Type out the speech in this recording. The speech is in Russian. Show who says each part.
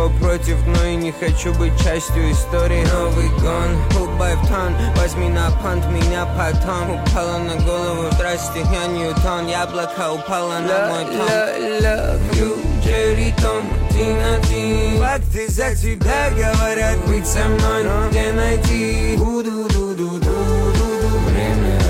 Speaker 1: ничего против, но и не хочу быть частью истории. Новый гон, улыбай в тон, возьми на понт меня потом. Упала на голову, здрасте, я Ньютон. Яблоко упало на мой тон. Love you, Джерри Том, Тинати. Факты за тебя говорят, быть со мной, но где найти? Ду-ду-ду-ду-ду-ду-ду. Время